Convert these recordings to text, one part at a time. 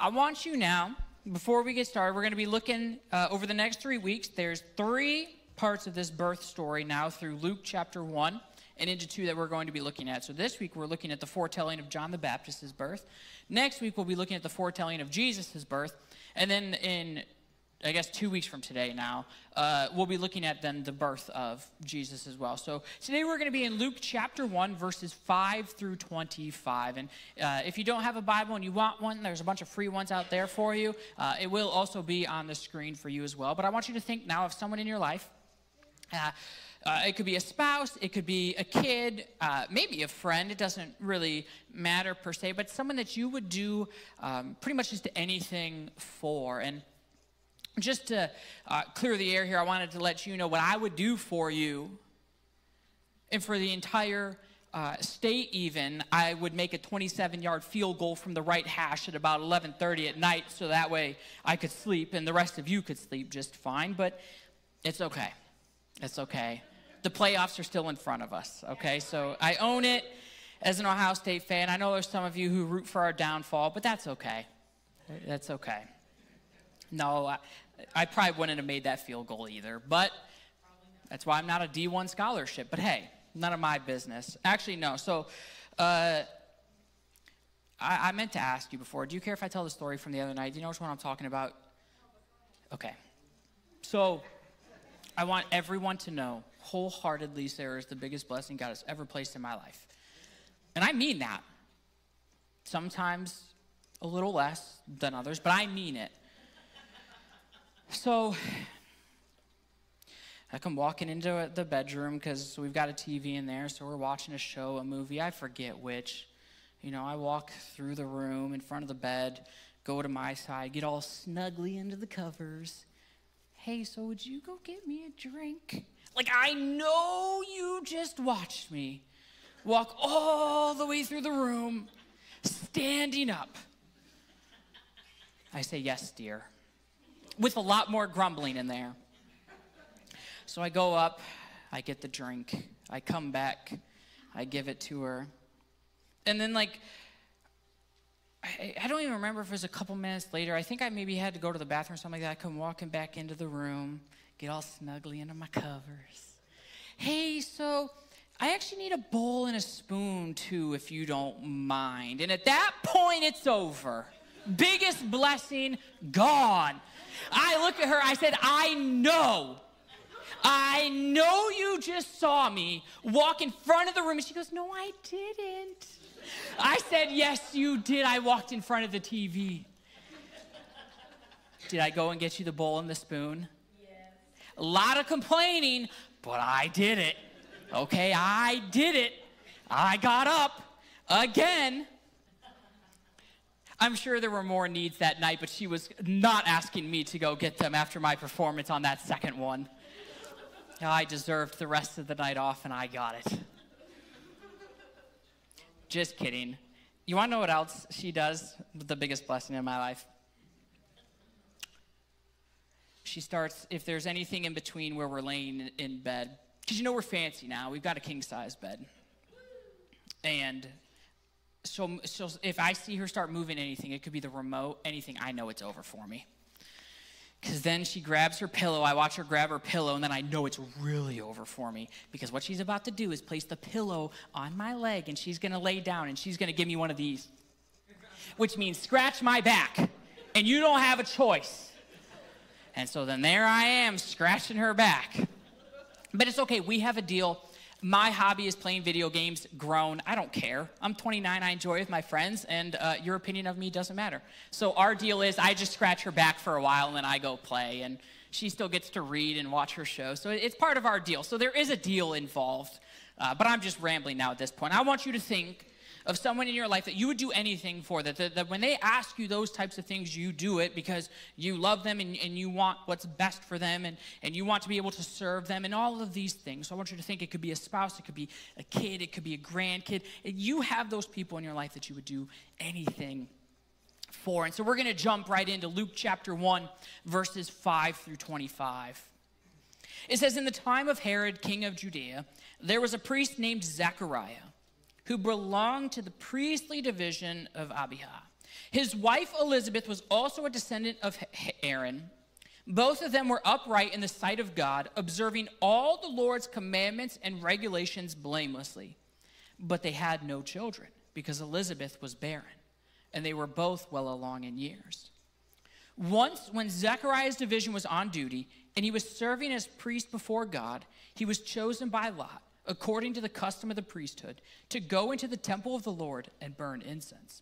I want you now, before we get started, we're going to be looking over the next 3 weeks. There's 3 parts of this birth story now through Luke chapter 1 and into 2 that we're going to be looking at. So this week we're looking at the foretelling of John the Baptist's birth. Next week we'll be looking at the foretelling of Jesus' birth. And then in, I guess, 2 weeks from today now, we'll be looking at then the birth of Jesus as well. So today we're going to be in Luke chapter 1, verses 5 through 25. And if you don't have a Bible and you want one, there's a bunch of free ones out there for you. It will also be on the screen for you as well. But I want you to think now of someone in your life. It could be a spouse, it could be a kid, maybe a friend. It doesn't really matter per se, but someone that you would do pretty much just anything for. And just to clear the air here, I wanted to let you know what I would do for you. And for the entire state even, I would make a 27-yard field goal from the right hash at about 11:30 at night, so that way I could sleep and the rest of you could sleep just fine. But it's okay. It's okay. The playoffs are still in front of us, okay? So I own it as an Ohio State fan. I know there's some of you who root for our downfall, but that's okay. That's okay. No, I probably wouldn't have made that field goal either, but that's why I'm not a D1 scholarship. But hey, none of my business. Actually, no. So I meant to ask you before. Do you care if I tell the story from the other night? Do you know which one I'm talking about? Okay. So I want everyone to know wholeheartedly Sarah is the biggest blessing God has ever placed in my life. And I mean that. Sometimes a little less than others, but I mean it. So I come walking into the bedroom because we've got a TV in there, so we're watching a show, a movie, I forget which. You know, I walk through the room in front of the bed, go to my side, get all snugly into the covers. Hey, so would you go get me a drink? Like, I know you just watched me walk all the way through the room, standing up. I say, yes, dear, with a lot more grumbling in there. So I go up, I get the drink, I come back, I give it to her. And then, like, I don't even remember if it was a couple minutes later. I think I maybe had to go to the bathroom or something like that. I come walking back into the room, get all snugly into my covers. Hey, so I actually need a bowl and a spoon too, if you don't mind. And at that point, it's over. Biggest blessing gone. I look at her, I said, I know you just saw me walk in front of the room. And she goes, no, I didn't. I said, yes, you did. I walked in front of the TV. Did I go and get you the bowl and the spoon? Yes. A lot of complaining, but I did it. Okay, I did it. I got up again. I'm sure there were more needs that night, but she was not asking me to go get them after my performance on that second one. I deserved the rest of the night off, and I got it. Just kidding. You want to know what else she does with the biggest blessing in my life? She starts, if there's anything in between where we're laying in bed, because you know we're fancy now. We've got a king-size bed. And so if I see her start moving anything, it could be the remote, anything, I know it's over for me. Because then she grabs her pillow, I watch her grab her pillow, and then I know it's really over for me. Because what she's about to do is place the pillow on my leg, and she's going to lay down, and she's going to give me one of these. Which means scratch my back, and you don't have a choice. And so then there I am, scratching her back. But it's okay, we have a deal. My hobby is playing video games, grown. I don't care. I'm 29, I enjoy it with my friends, and your opinion of me doesn't matter. So our deal is I just scratch her back for a while, and then I go play, and she still gets to read and watch her show. So it's part of our deal. So there is a deal involved, but I'm just rambling now at this point. I want you to think of someone in your life that you would do anything for, that when they ask you those types of things, you do it because you love them and you want what's best for them and you want to be able to serve them and all of these things. So I want you to think it could be a spouse, it could be a kid, it could be a grandkid. You have those people in your life that you would do anything for. And so we're going to jump right into Luke chapter 1, verses 5 through 25. It says, in the time of Herod, king of Judea, there was a priest named Zechariah, who belonged to the priestly division of Abijah. His wife Elizabeth was also a descendant of Aaron. Both of them were upright in the sight of God, observing all the Lord's commandments and regulations blamelessly. But they had no children, because Elizabeth was barren, and they were both well along in years. Once, when Zechariah's division was on duty, and he was serving as priest before God, he was chosen by Lot, according to the custom of the priesthood, to go into the temple of the Lord and burn incense.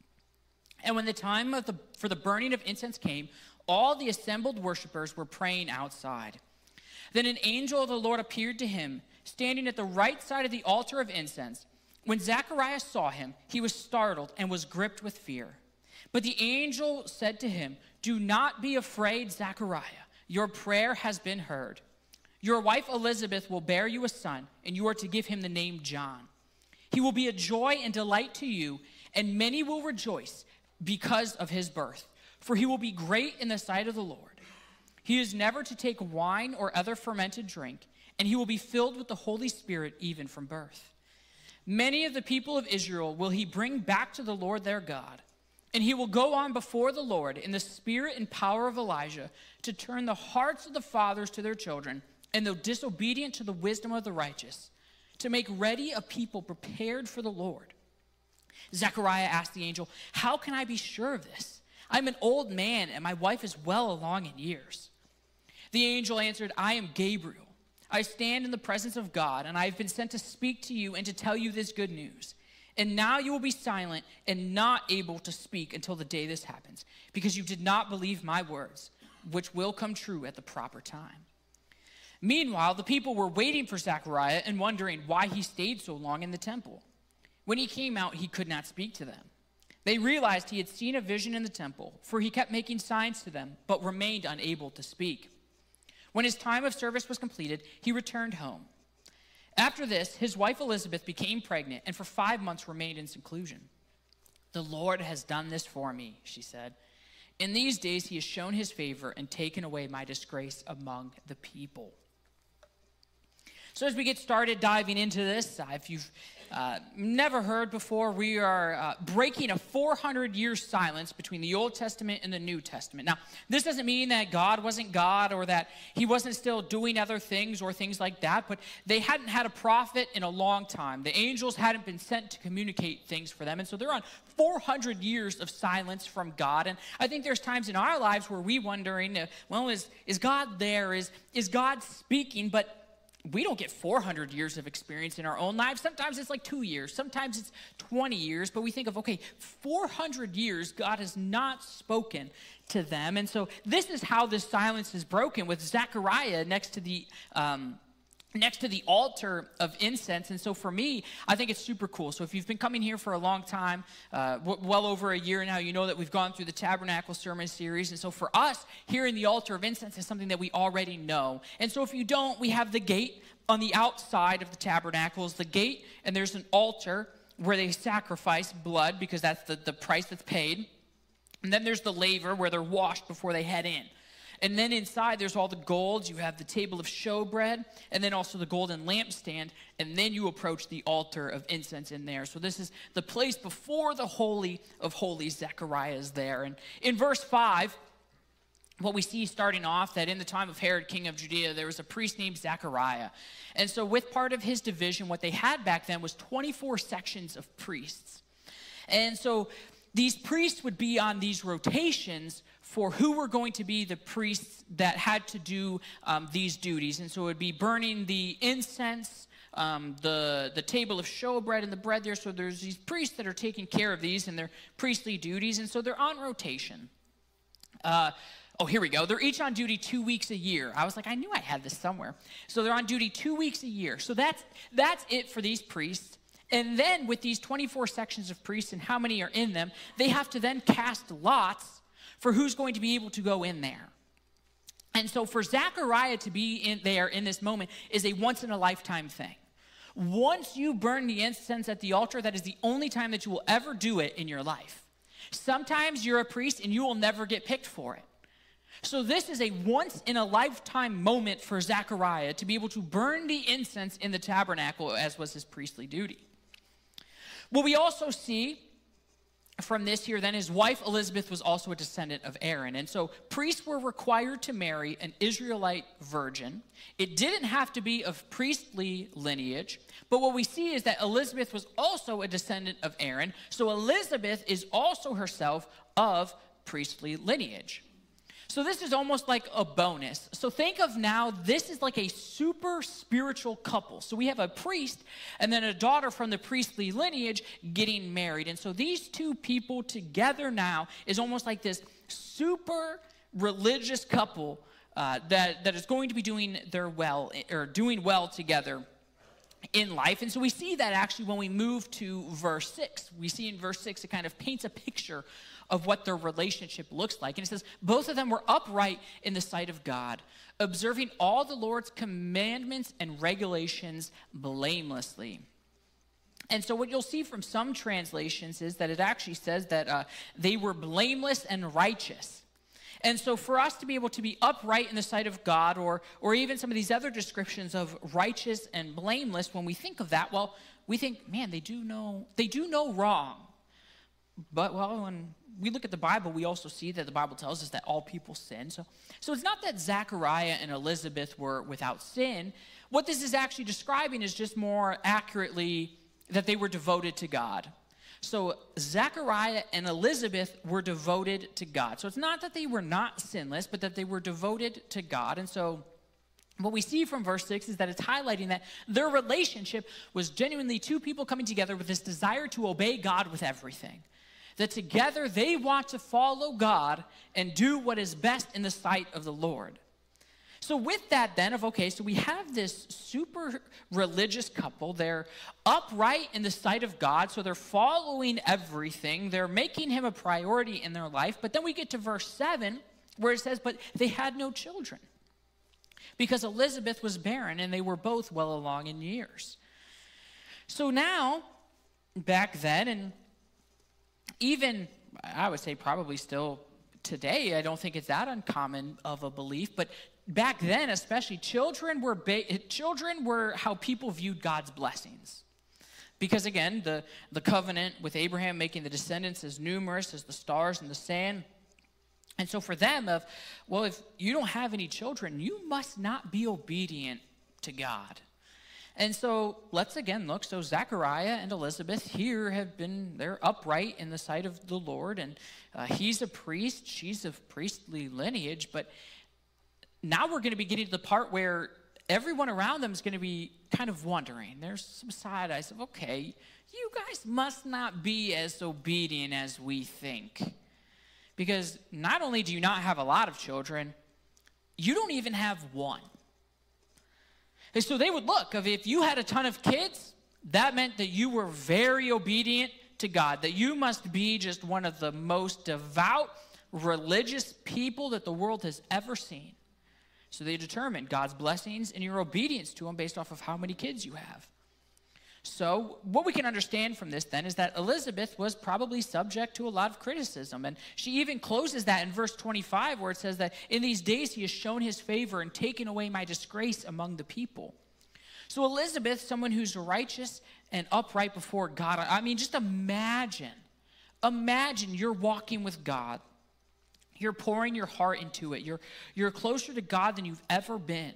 And when the time for the burning of incense came, all the assembled worshipers were praying outside. Then an angel of the Lord appeared to him, standing at the right side of the altar of incense. When Zechariah saw him, he was startled and was gripped with fear. But the angel said to him, "Do not be afraid, Zechariah. Your prayer has been heard. Your wife Elizabeth will bear you a son, and you are to give him the name John. He will be a joy and delight to you, and many will rejoice because of his birth, for he will be great in the sight of the Lord. He is never to take wine or other fermented drink, and he will be filled with the Holy Spirit even from birth. Many of the people of Israel will he bring back to the Lord their God, and he will go on before the Lord in the spirit and power of Elijah to turn the hearts of the fathers to their children and the disobedient to the wisdom of the righteous, to make ready a people prepared for the Lord." Zechariah asked the angel, "How can I be sure of this? I'm an old man, and my wife is well along in years." The angel answered, "I am Gabriel. I stand in the presence of God, and I have been sent to speak to you and to tell you this good news. And now you will be silent and not able to speak until the day this happens, because you did not believe my words, which will come true at the proper time." Meanwhile, the people were waiting for Zechariah and wondering why he stayed so long in the temple. When he came out, he could not speak to them. They realized he had seen a vision in the temple, for he kept making signs to them, but remained unable to speak. When his time of service was completed, he returned home. After this, his wife Elizabeth became pregnant and for 5 months remained in seclusion. "The Lord has done this for me," she said. "In these days he has shown his favor and taken away my disgrace among the people." So as we get started diving into this, if you've never heard before, we are breaking a 400-year silence between the Old Testament and the New Testament. Now, this doesn't mean that God wasn't God or that he wasn't still doing other things or things like that, but they hadn't had a prophet in a long time. The angels hadn't been sent to communicate things for them, and so they're on 400 years of silence from God. And I think there's times in our lives where we wondering, well, is God there? Is God speaking? But we don't get 400 years of experience in our own lives. Sometimes it's like 2 years. Sometimes it's 20 years. But we think of, okay, 400 years, God has not spoken to them. And so this is how this silence is broken, with Zechariah next to the altar of incense. And so for me, I think it's super cool. So if you've been coming here for a long time, well over a year now, you know that we've gone through the Tabernacle Sermon Series. And so for us, here in the altar of incense is something that we already know. And so if you don't, we have the gate on the outside of the tabernacle is the gate, and there's an altar where they sacrifice blood, because that's the price that's paid. And then there's the laver where they're washed before they head in. And then inside, there's all the gold. You have the table of showbread, and then also the golden lampstand. And then you approach the altar of incense in there. So this is the place before the Holy of Holies. Zechariah is there. And in verse 5, what we see starting off, that in the time of Herod, king of Judea, there was a priest named Zechariah. And so with part of his division, what they had back then was 24 sections of priests. And so these priests would be on these rotations for who were going to be the priests that had to do these duties. And so it would be burning the incense, the table of showbread and the bread there. So there's these priests that are taking care of these and their priestly duties. And so they're on rotation. Oh, here we go. They're each on duty 2 weeks a year. I was like, I knew I had this somewhere. So they're on duty 2 weeks a year. So that's it for these priests. And then with these 24 sections of priests and how many are in them, they have to then cast lots for who's going to be able to go in there. And so for Zechariah to be in there in this moment is a once-in-a-lifetime thing. Once you burn the incense at the altar, that is the only time that you will ever do it in your life. Sometimes you're a priest and you will never get picked for it. So this is a once-in-a-lifetime moment for Zechariah to be able to burn the incense in the tabernacle, as was his priestly duty. What we also see from this here, then his wife Elizabeth was also a descendant of Aaron. And so priests were required to marry an Israelite virgin. It didn't have to be of priestly lineage, but what we see is that Elizabeth was also a descendant of Aaron. So Elizabeth is also herself of priestly lineage. So this is almost like a bonus. So think of now, this is like a super spiritual couple. So we have a priest and then a daughter from the priestly lineage getting married. And so these two people together now is almost like this super religious couple that is going to be doing well together in life. And so we see that actually when we move to verse 6. We see in verse 6 it kind of paints a picture of what their relationship looks like. And it says, both of them were upright in the sight of God, observing all the Lord's commandments and regulations blamelessly. And so what you'll see from some translations is that it actually says that they were blameless and righteous. And so for us to be able to be upright in the sight of God, or even some of these other descriptions of righteous and blameless, when we think of that, well, we think, man, they do know wrong. But, well, when we look at the Bible, we also see that the Bible tells us that all people sin. So it's not that Zechariah and Elizabeth were without sin. What this is actually describing is just more accurately that they were devoted to God. So Zechariah and Elizabeth were devoted to God. So it's not that they were not sinless, but that they were devoted to God. And so what we see from verse 6 is that it's highlighting that their relationship was genuinely two people coming together with this desire to obey God with everything. That together they want to follow God and do what is best in the sight of the Lord. So with that then so we have this super religious couple. They're upright in the sight of God, so they're following everything. They're making him a priority in their life. But then we get to verse 7 where it says, but they had no children because Elizabeth was barren and they were both well along in years. So now, back then, and even, I would say probably still today, I don't think it's that uncommon of a belief, but back then especially, children were how people viewed God's blessings. Because again, the covenant with Abraham making the descendants as numerous as the stars in the sand. And so for them, if you don't have any children, you must not be obedient to God. And so let's again look. So Zechariah and Elizabeth here they're upright in the sight of the Lord. And he's a priest. She's of priestly lineage. But now we're going to be getting to the part where everyone around them is going to be kind of wondering. There's some side eyes of, okay, you guys must not be as obedient as we think. Because not only do you not have a lot of children, you don't even have one. And so they would look, if you had a ton of kids, that meant that you were very obedient to God, that you must be just one of the most devout, religious people that the world has ever seen. So they determined God's blessings and your obedience to him based off of how many kids you have. So what we can understand from this then is that Elizabeth was probably subject to a lot of criticism. And she even closes that in verse 25 where it says that in these days he has shown his favor and taken away my disgrace among the people. So Elizabeth, someone who's righteous and upright before God. I mean, just imagine you're walking with God. You're pouring your heart into it. You're closer to God than you've ever been.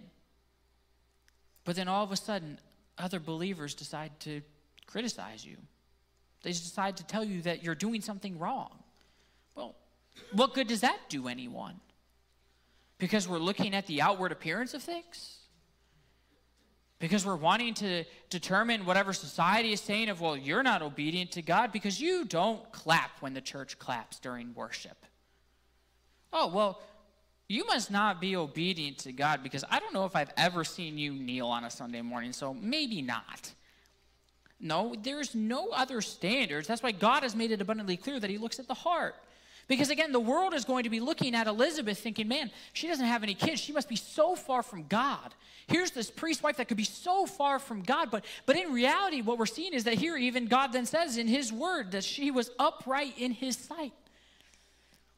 But then all of a sudden, other believers decide to criticize you. They decide to tell you that you're doing something wrong. Well, what good does that do anyone? Because we're looking at the outward appearance of things? Because we're wanting to determine whatever society is saying of, well, you're not obedient to God because you don't clap when the church claps during worship. Oh, well, you must not be obedient to God because I don't know if I've ever seen you kneel on a Sunday morning, so maybe not. No, there's no other standards. That's why God has made it abundantly clear that he looks at the heart. Because again, the world is going to be looking at Elizabeth thinking, man, she doesn't have any kids. She must be so far from God. Here's this priest's wife that could be so far from God. But in reality, what we're seeing is that here even God then says in his word that she was upright in his sight.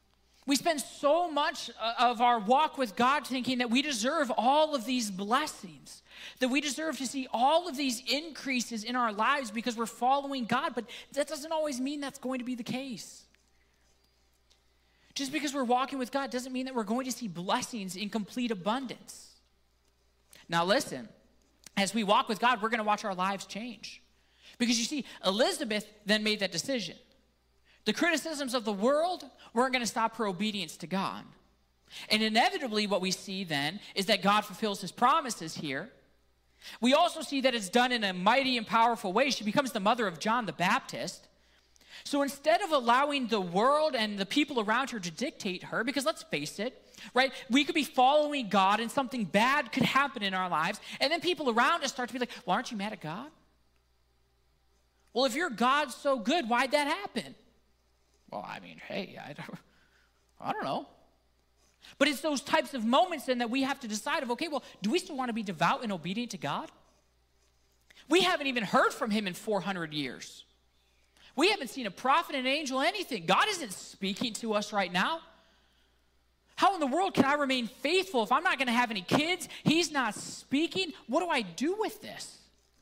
We spend so much of our walk with God thinking that we deserve all of these blessings, that we deserve to see all of these increases in our lives because we're following God, but that doesn't always mean that's going to be the case. Just because we're walking with God doesn't mean that we're going to see blessings in complete abundance. Now listen, as we walk with God, we're going to watch our lives change. Because you see, Elizabeth then made that decision. The criticisms of the world weren't going to stop her obedience to God. And inevitably what we see then is that God fulfills his promises here. We also see that it's done in a mighty and powerful way. She becomes the mother of John the Baptist. So instead of allowing the world and the people around her to dictate her, because let's face it, right, we could be following God and something bad could happen in our lives, and then people around us start to be like, well, aren't you mad at God? Well, if your God's so good, why'd that happen? Well, I mean, hey, I don't know. But it's those types of moments then that we have to decide of, okay, well, do we still want to be devout and obedient to God? We haven't even heard from him in 400 years. We haven't seen a prophet, an angel, anything. God isn't speaking to us right now. How in the world can I remain faithful if I'm not going to have any kids? He's not speaking. What do I do with this?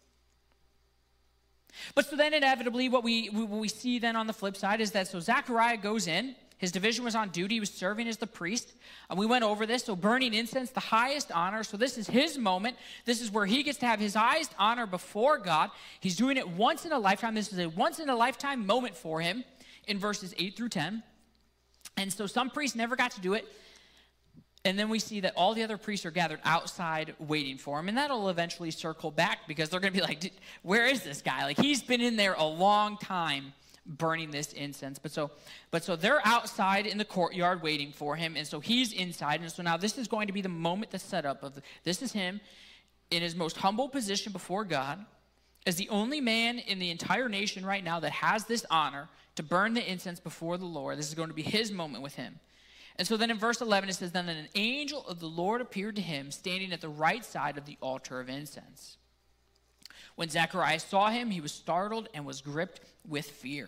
But so then inevitably what we see then on the flip side is that so Zechariah goes in. His division was on duty. He was serving as the priest. And we went over this. So burning incense, the highest honor. So this is his moment. This is where he gets to have his highest honor before God. He's doing it once in a lifetime. This is a once in a lifetime moment for him in verses 8 through 10. And so some priests never got to do it. And then we see that all the other priests are gathered outside waiting for him. And that'll eventually circle back because they're going to be like, where is this guy? Like, he's been in there a long time burning this incense. But so they're outside in the courtyard waiting for him. And so he's inside. And so now this is going to be the moment, the setup of this is him in his most humble position before God as the only man in the entire nation right now that has this honor to burn the incense before the Lord. This is going to be his moment with him. And so then in verse 11 it says, then an angel of the Lord appeared to him standing at the right side of the altar of incense. When Zechariah saw him, he was startled and was gripped with fear.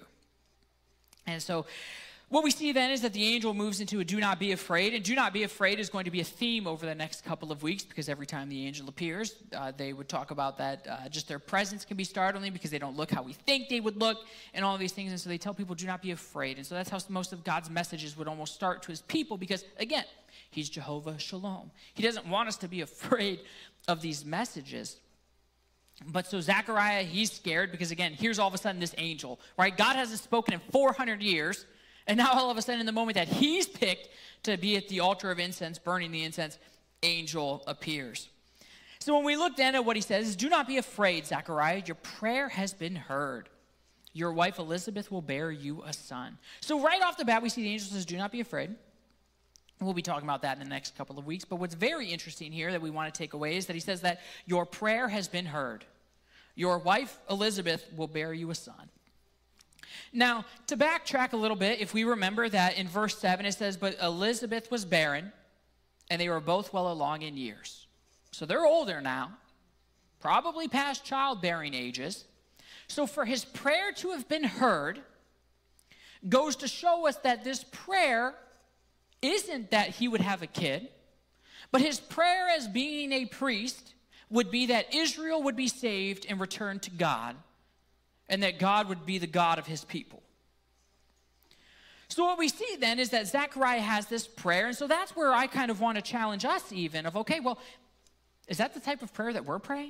And so what we see then is that the angel moves into a do not be afraid. And do not be afraid is going to be a theme over the next couple of weeks because every time the angel appears, they would talk about that just their presence can be startling because they don't look how we think they would look and all these things. And so they tell people do not be afraid. And so that's how most of God's messages would almost start to his people because, again, he's Jehovah Shalom. He doesn't want us to be afraid of these messages. But so Zechariah, he's scared because, again, here's all of a sudden this angel, right? God hasn't spoken in 400 years. And now all of a sudden in the moment that he's picked to be at the altar of incense, burning the incense, angel appears. So when we look then at what he says, do not be afraid, Zechariah. Your prayer has been heard. Your wife Elizabeth will bear you a son. So right off the bat, we see the angel says, do not be afraid. We'll be talking about that in the next couple of weeks. But what's very interesting here that we want to take away is that he says that your prayer has been heard. Your wife Elizabeth will bear you a son. Now, to backtrack a little bit, if we remember that in verse 7 it says, but Elizabeth was barren, and they were both well along in years. So they're older now, probably past childbearing ages. So for his prayer to have been heard goes to show us that this prayer isn't that he would have a kid, but his prayer as being a priest would be that Israel would be saved and returned to God, and that God would be the God of his people. So what we see then is that Zechariah has this prayer, and so that's where I kind of want to challenge us even of, okay, well, is that the type of prayer that we're praying?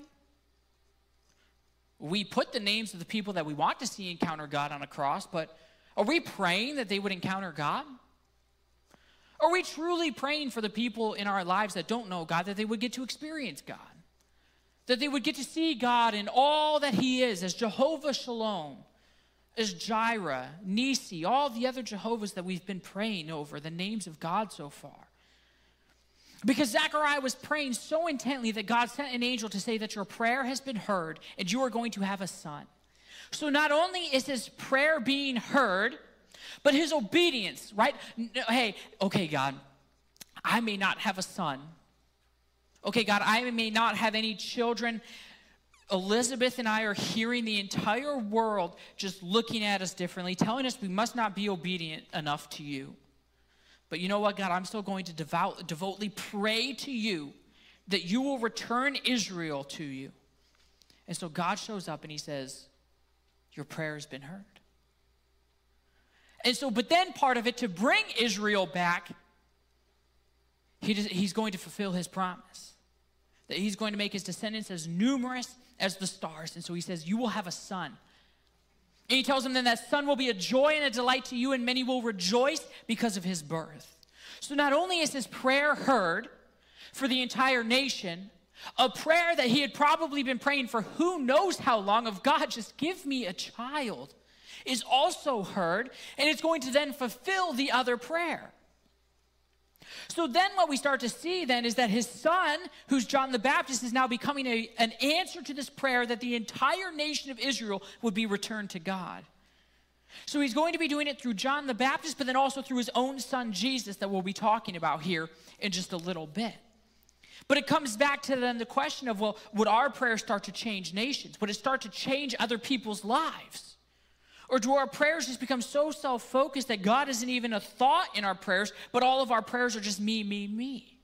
We put the names of the people that we want to see encounter God on a cross, but are we praying that they would encounter God? Are we truly praying for the people in our lives that don't know God, that they would get to experience God? That they would get to see God in all that he is, as Jehovah Shalom, as Jireh, Nisi, all the other Jehovahs that we've been praying over, the names of God so far. Because Zechariah was praying so intently that God sent an angel to say that your prayer has been heard and you are going to have a son. So not only is his prayer being heard, but his obedience, right? Hey, okay, God, I may not have a son. Okay, God, I may not have any children. Elizabeth and I are hearing the entire world just looking at us differently, telling us we must not be obedient enough to you. But you know what, God? I'm still going to devoutly pray to you that you will return Israel to you. And so God shows up and he says, your prayer has been heard. And so, but then part of it, to bring Israel back, he's going to fulfill his promise. That he's going to make his descendants as numerous as the stars. And so he says, you will have a son. And he tells them then that son will be a joy and a delight to you, and many will rejoice because of his birth. So not only is his prayer heard for the entire nation, a prayer that he had probably been praying for who knows how long of, God, just give me a child, is also heard, and it's going to then fulfill the other prayer. So then what we start to see then is that his son, who's John the Baptist, is now becoming an answer to this prayer that the entire nation of Israel would be returned to God. So he's going to be doing it through John the Baptist, but then also through his own son Jesus that we'll be talking about here in just a little bit. But it comes back to then the question of, well, would our prayers start to change nations? Would it start to change other people's lives? Or do our prayers just become so self-focused that God isn't even a thought in our prayers, but all of our prayers are just me, me, me?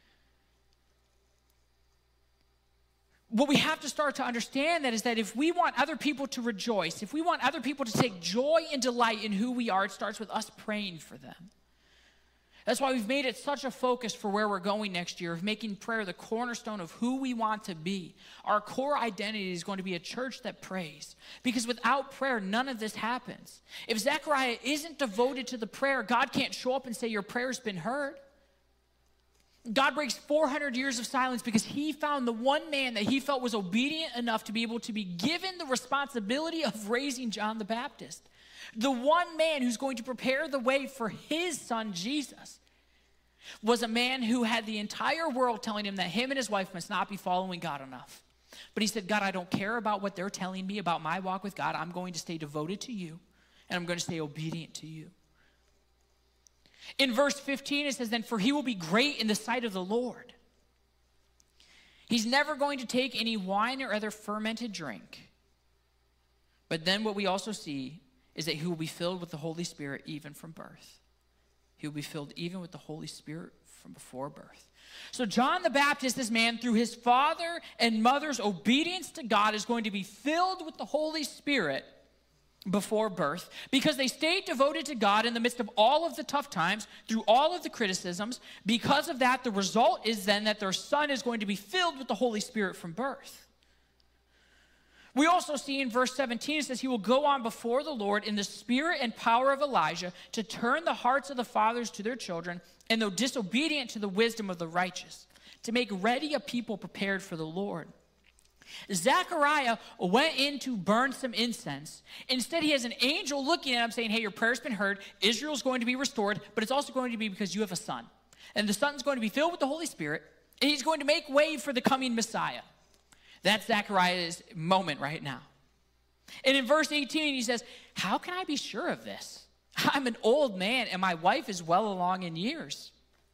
What we have to start to understand that is that if we want other people to rejoice, if we want other people to take joy and delight in who we are, it starts with us praying for them. That's why we've made it such a focus for where we're going next year, of making prayer the cornerstone of who we want to be. Our core identity is going to be a church that prays. Because without prayer, none of this happens. If Zechariah isn't devoted to the prayer, God can't show up and say, your prayer's been heard. God breaks 400 years of silence because he found the one man that he felt was obedient enough to be able to be given the responsibility of raising John the Baptist. The one man who's going to prepare the way for his son, Jesus, was a man who had the entire world telling him that him and his wife must not be following God enough. But he said, God, I don't care about what they're telling me about my walk with God. I'm going to stay devoted to you, and I'm going to stay obedient to you. In verse 15, it says, then, for he will be great in the sight of the Lord. He's never going to take any wine or other fermented drink. But then what we also see is that he will be filled with the Holy Spirit even from birth. He will be filled even with the Holy Spirit from before birth. So John the Baptist, this man, through his father and mother's obedience to God, is going to be filled with the Holy Spirit before birth, because they stayed devoted to God in the midst of all of the tough times, through all of the criticisms. Because of that, the result is then that their son is going to be filled with the Holy Spirit from birth. We also see in verse 17, it says, he will go on before the Lord in the spirit and power of Elijah to turn the hearts of the fathers to their children, and though disobedient, to the wisdom of the righteous, to make ready a people prepared for the Lord. Zechariah went in to burn some incense. Instead, he has an angel looking at him saying, hey, your prayer's been heard. Israel's going to be restored, but it's also going to be because you have a son. And the son's going to be filled with the Holy Spirit, and he's going to make way for the coming Messiah. That's Zechariah's moment right now. And in verse 18, he says, how can I be sure of this? I'm an old man, and my wife is well along in years.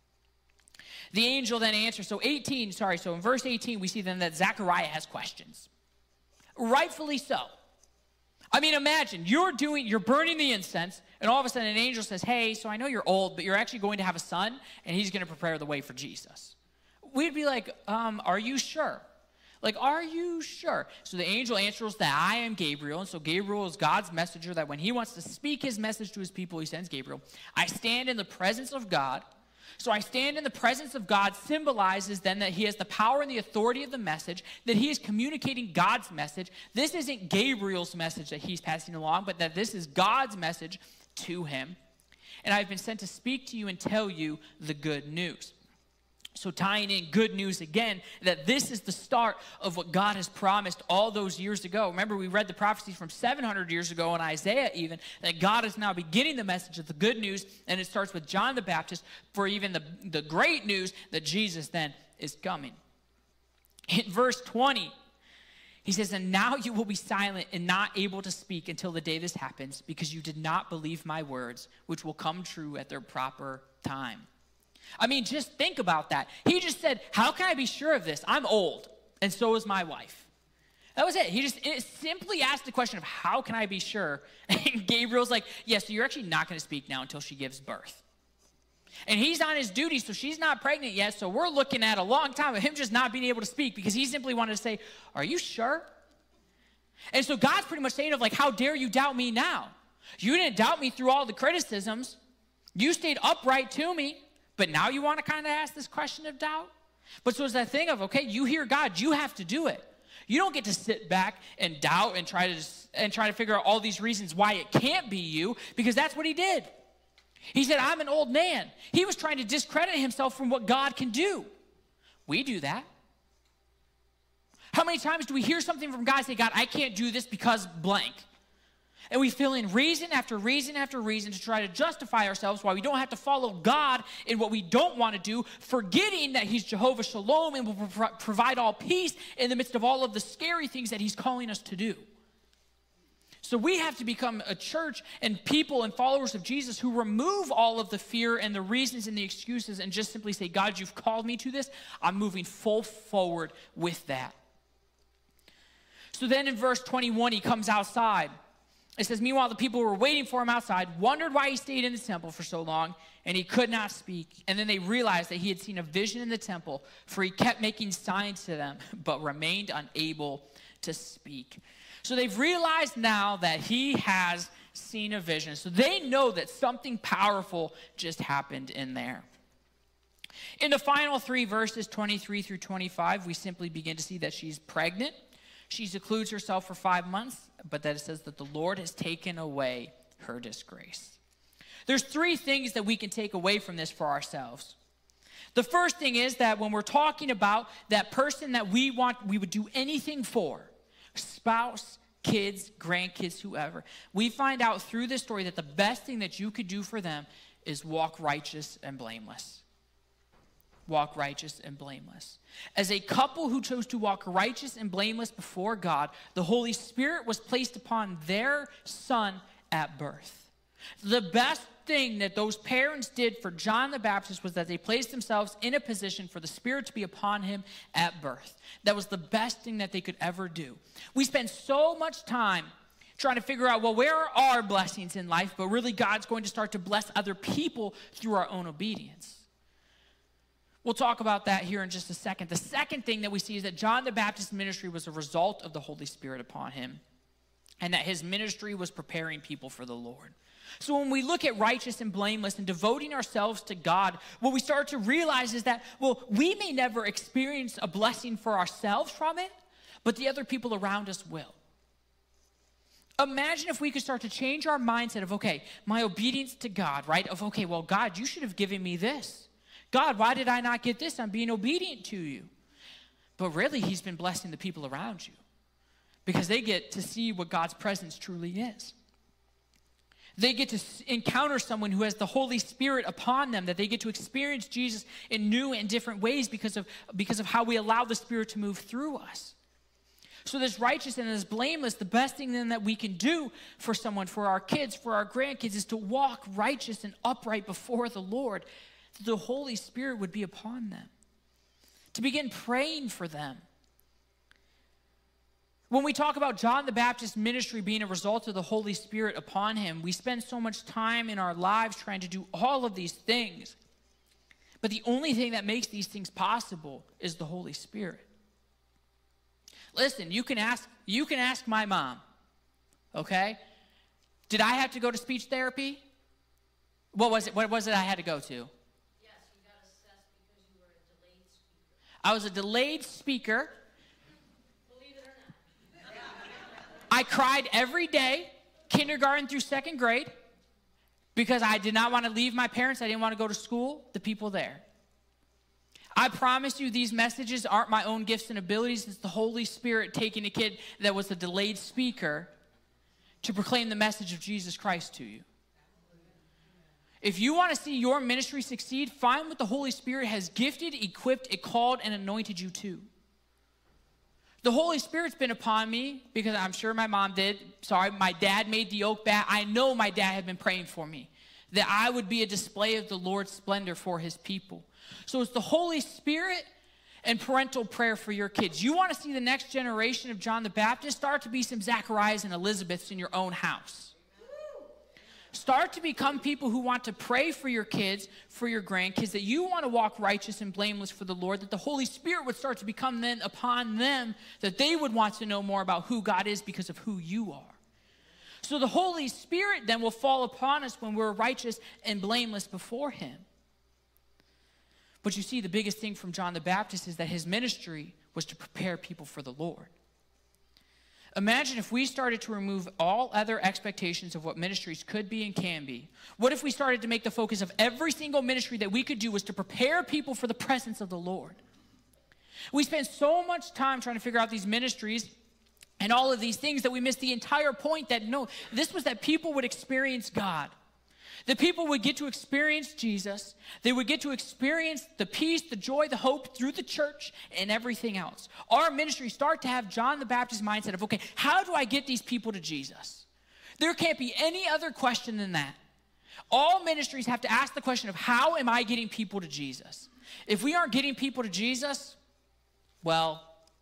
The angel then answers, so in verse 18, we see then that Zechariah has questions. Rightfully so. I mean, imagine, you're burning the incense, and all of a sudden an angel says, hey, so I know you're old, but you're actually going to have a son, and he's going to prepare the way for Jesus. We'd be like, are you sure? Like, are you sure? So the angel answers that I am Gabriel. And so Gabriel is God's messenger, that when he wants to speak his message to his people, he sends Gabriel. I stand in the presence of God. So I stand in the presence of God symbolizes then that he has the power and the authority of the message, that he is communicating God's message. This isn't Gabriel's message that he's passing along, but that this is God's message to him. And I've been sent to speak to you and tell you the good news. So tying in good news again, that this is the start of what God has promised all those years ago. Remember, we read the prophecies from 700 years ago in Isaiah even, that God is now beginning the message of the good news, and it starts with John the Baptist for even the great news that Jesus then is coming. In verse 20, he says, and now you will be silent and not able to speak until the day this happens, because you did not believe my words, which will come true at their proper time. I mean, just think about that. He just said, how can I be sure of this? I'm old, and so is my wife. That was it. It simply asked the question of how can I be sure? And Gabriel's like, yeah, so you're actually not going to speak now until she gives birth. And he's on his duty, so she's not pregnant yet. So we're looking at a long time of him just not being able to speak because he simply wanted to say, are you sure? And so God's pretty much saying of like, how dare you doubt me now? You didn't doubt me through all the criticisms. You stayed upright to me, but now you want to kind of ask this question of doubt? But so it's that thing of, okay, you hear God, you have to do it. You don't get to sit back and doubt and try to figure out all these reasons why it can't be you, because that's what he did. He said, I'm an old man. He was trying to discredit himself from what God can do. We do that. How many times do we hear something from God say, God, I can't do this because blank? And we fill in reason after reason after reason to try to justify ourselves why we don't have to follow God in what we don't want to do, forgetting that he's Jehovah Shalom and will provide all peace in the midst of all of the scary things that he's calling us to do. So we have to become a church and people and followers of Jesus who remove all of the fear and the reasons and the excuses and just simply say, God, you've called me to this. I'm moving full forward with that. So then in verse 21, he comes outside. It says, meanwhile, the people who were waiting for him outside wondered why he stayed in the temple for so long, and he could not speak. And then they realized that he had seen a vision in the temple, for he kept making signs to them, but remained unable to speak. So they've realized now that he has seen a vision. So they know that something powerful just happened in there. In the final three verses, 23 through 25, we simply begin to see that she's pregnant. She secludes herself for 5 months, but that it says that the Lord has taken away her disgrace. There's three things that we can take away from this for ourselves. The first thing is that when we're talking about that person that we would do anything for, spouse, kids, grandkids, whoever, we find out through this story that the best thing that you could do for them is walk righteous and blameless. Walk righteous and blameless. As a couple who chose to walk righteous and blameless before God, the Holy Spirit was placed upon their son at birth. The best thing that those parents did for John the Baptist was that they placed themselves in a position for the Spirit to be upon him at birth. That was the best thing that they could ever do. We spend so much time trying to figure out, well, where are our blessings in life? But really, God's going to start to bless other people through our own obedience. We'll talk about that here in just a second. The second thing that we see is that John the Baptist's ministry was a result of the Holy Spirit upon him, and that his ministry was preparing people for the Lord. So when we look at righteous and blameless and devoting ourselves to God, what we start to realize is that, well, we may never experience a blessing for ourselves from it, but the other people around us will. Imagine if we could start to change our mindset of, okay, my obedience to God, right? Of, okay, well, God, you should have given me this. God, why did I not get this? I'm being obedient to you. But really, he's been blessing the people around you because they get to see what God's presence truly is. They get to encounter someone who has the Holy Spirit upon them, that they get to experience Jesus in new and different ways because of how we allow the Spirit to move through us. So this righteous and this blameless, the best thing then that we can do for someone, for our kids, for our grandkids, is to walk righteous and upright before the Lord, that the Holy Spirit would be upon them, to begin praying for them. When we talk about John the Baptist's ministry being a result of the Holy Spirit upon him, we spend so much time in our lives trying to do all of these things. But the only thing that makes these things possible is the Holy Spirit. Listen, you can ask my mom, okay? Did I have to go to speech therapy? What was it I had to go to? I was a delayed speaker. Believe it or not. I cried every day, kindergarten through second grade, because I did not want to leave my parents. I didn't want to go to school, the people there. I promise you these messages aren't my own gifts and abilities. It's the Holy Spirit taking a kid that was a delayed speaker to proclaim the message of Jesus Christ to you. If you want to see your ministry succeed, find what the Holy Spirit has gifted, equipped, called, and anointed you to. The Holy Spirit's been upon me because I'm sure my mom did. Sorry, my dad made the oak bat. I know my dad had been praying for me, that I would be a display of the Lord's splendor for his people. So it's the Holy Spirit and parental prayer for your kids. You want to see the next generation of John the Baptist? Start to be some Zacharias and Elizabeths in your own house. Start to become people who want to pray for your kids, for your grandkids, that you want to walk righteous and blameless for the Lord, that the Holy Spirit would start to become then upon them, that they would want to know more about who God is because of who you are. So the Holy Spirit then will fall upon us when we're righteous and blameless before him. But you see, the biggest thing from John the Baptist is that his ministry was to prepare people for the Lord. Imagine if we started to remove all other expectations of what ministries could be and can be. What if we started to make the focus of every single ministry that we could do was to prepare people for the presence of the Lord? We spend so much time trying to figure out these ministries and all of these things that we miss the entire point that no, this was that people would experience God. The people would get to experience Jesus. They would get to experience the peace, the joy, the hope through the church and everything else. Our ministry start to have John the Baptist mindset of, okay, how do I get these people to Jesus? There can't be any other question than that. All ministries have to ask the question of, how am I getting people to Jesus? If we aren't getting people to Jesus, well,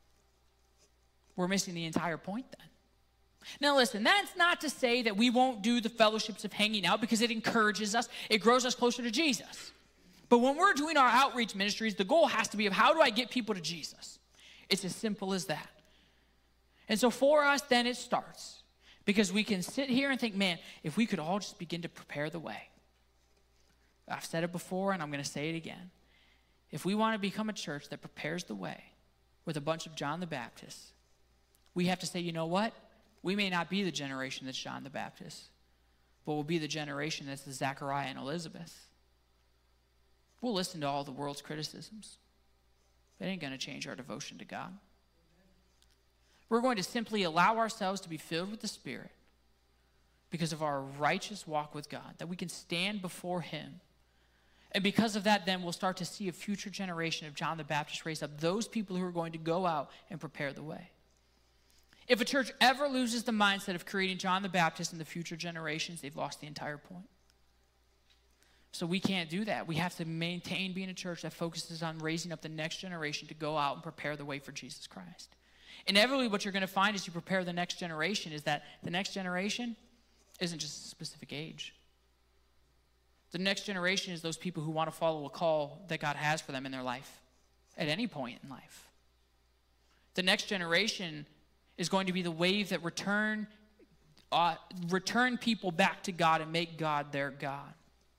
we're missing the entire point then. Now listen, that's not to say that we won't do the fellowships of hanging out, because it encourages us, it grows us closer to Jesus. But when we're doing our outreach ministries, the goal has to be of, how do I get people to Jesus? It's as simple as that. And so for us, then it starts, because we can sit here and think, man, if we could all just begin to prepare the way. I've said it before and I'm going to say it again. If we want to become a church that prepares the way with a bunch of John the Baptists, we have to say, you know what? We may not be the generation that's John the Baptist, but we'll be the generation that's the Zechariah and Elizabeth. We'll listen to all the world's criticisms. It ain't going to change our devotion to God. We're going to simply allow ourselves to be filled with the Spirit because of our righteous walk with God, that we can stand before him. And because of that, then we'll start to see a future generation of John the Baptist raise up those people who are going to go out and prepare the way. If a church ever loses the mindset of creating John the Baptist in the future generations, they've lost the entire point. So we can't do that. We have to maintain being a church that focuses on raising up the next generation to go out and prepare the way for Jesus Christ. Inevitably, what you're going to find as you prepare the next generation is that the next generation isn't just a specific age. The next generation is those people who want to follow a call that God has for them in their life at any point in life. The next generation is going to be the wave that return people back to God and make God their God.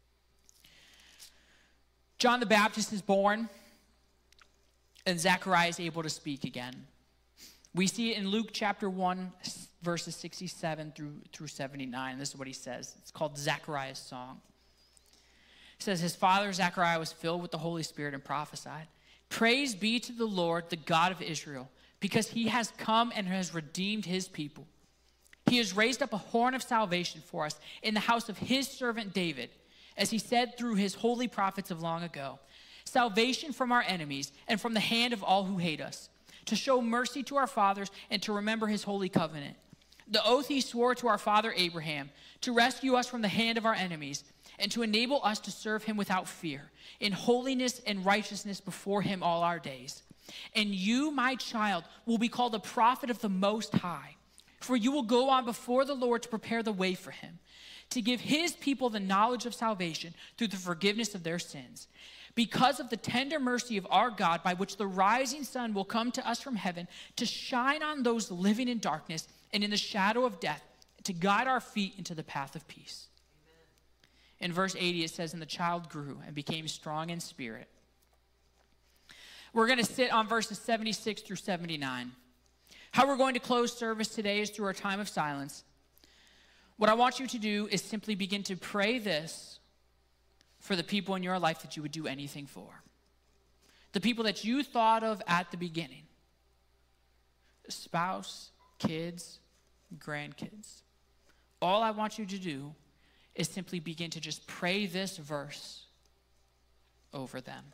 John the Baptist is born, and Zechariah is able to speak again. We see it in Luke chapter 1, verses 67 through 79. This is what he says. It's called Zechariah's song. It says, his father Zechariah was filled with the Holy Spirit and prophesied, "Praise be to the Lord, the God of Israel, because he has come and has redeemed his people. He has raised up a horn of salvation for us in the house of his servant David, as he said through his holy prophets of long ago, salvation from our enemies and from the hand of all who hate us, to show mercy to our fathers and to remember his holy covenant, the oath he swore to our father Abraham, to rescue us from the hand of our enemies and to enable us to serve him without fear, in holiness and righteousness before him all our days. And you, my child, will be called a prophet of the Most High, for you will go on before the Lord to prepare the way for him, to give his people the knowledge of salvation through the forgiveness of their sins, because of the tender mercy of our God, by which the rising sun will come to us from heaven, to shine on those living in darkness and in the shadow of death, to guide our feet into the path of peace." Amen. In verse 80, it says, and the child grew and became strong in spirit. We're going to sit on verses 76 through 79. How we're going to close service today is through our time of silence. What I want you to do is simply begin to pray this for the people in your life that you would do anything for. The people that you thought of at the beginning. Spouse, kids, grandkids. All I want you to do is simply begin to just pray this verse over them.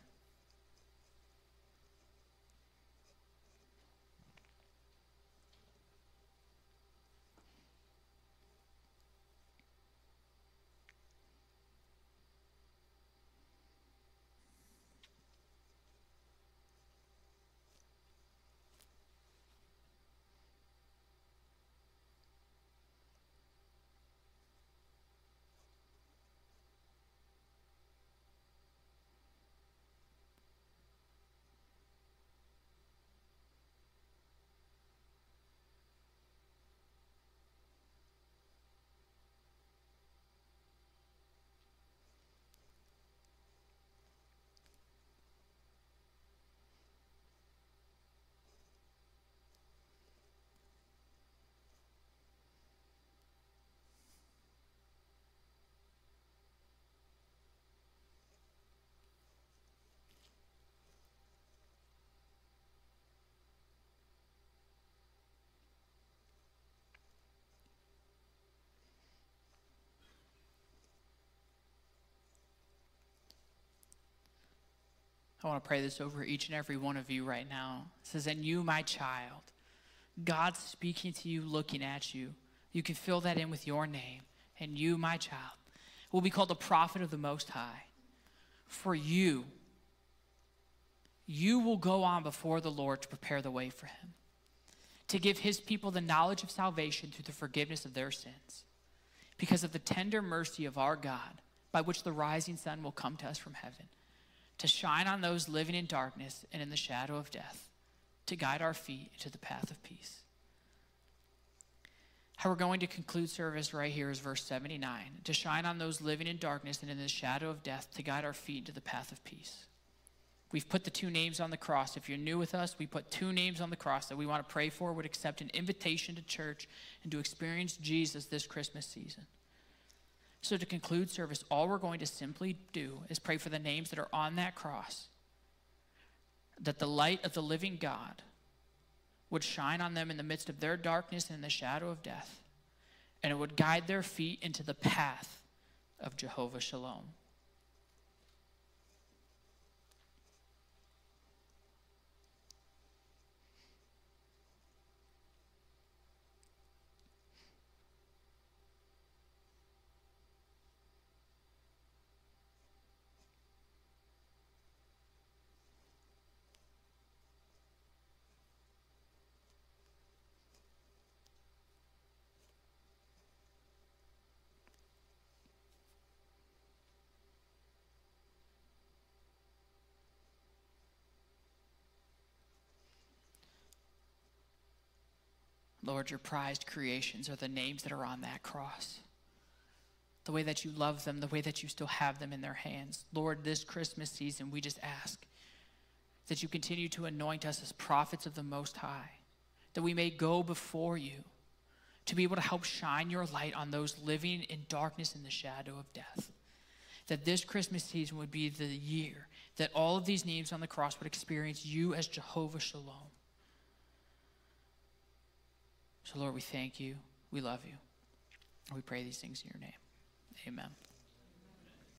I want to pray this over each and every one of you right now. It says, and you, my child, God's speaking to you, looking at you. You can fill that in with your name. And you, my child, will be called the prophet of the Most High. For you will go on before the Lord to prepare the way for him, to give his people the knowledge of salvation through the forgiveness of their sins, because of the tender mercy of our God, by which the rising sun will come to us from heaven, to shine on those living in darkness and in the shadow of death, to guide our feet into the path of peace. How we're going to conclude service right here is verse 79, to shine on those living in darkness and in the shadow of death, to guide our feet into the path of peace. We've put the 2 names on the cross. If you're new with us, we put 2 names on the cross that we want to pray for, would accept an invitation to church and to experience Jesus this Christmas season. So to conclude service, all we're going to simply do is pray for the names that are on that cross, that the light of the living God would shine on them in the midst of their darkness and in the shadow of death, and it would guide their feet into the path of Jehovah Shalom. Lord, your prized creations are the names that are on that cross. The way that you love them, the way that you still have them in their hands. Lord, this Christmas season, we just ask that you continue to anoint us as prophets of the Most High, that we may go before you to be able to help shine your light on those living in darkness and the shadow of death. That this Christmas season would be the year that all of these names on the cross would experience you as Jehovah Shalom. So Lord, we thank you, we love you, and we pray these things in your name. Amen.